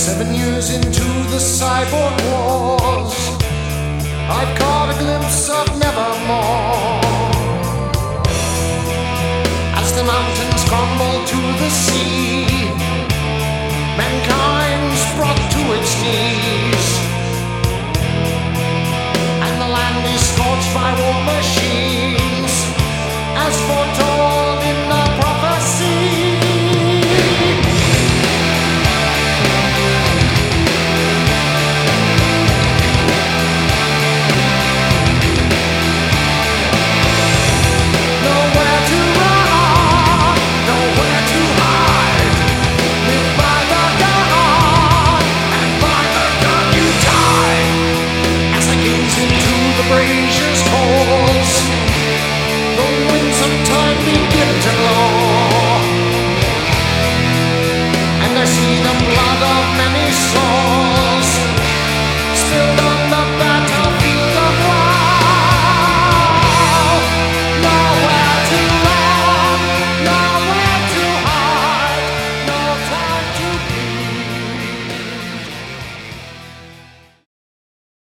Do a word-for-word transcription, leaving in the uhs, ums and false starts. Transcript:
Seven years into the cyborg wars, I've caught a glimpse of nevermore. As the mountains crumble to the sea, mankind's brought to its knees, and the land is scorched by war machines. As for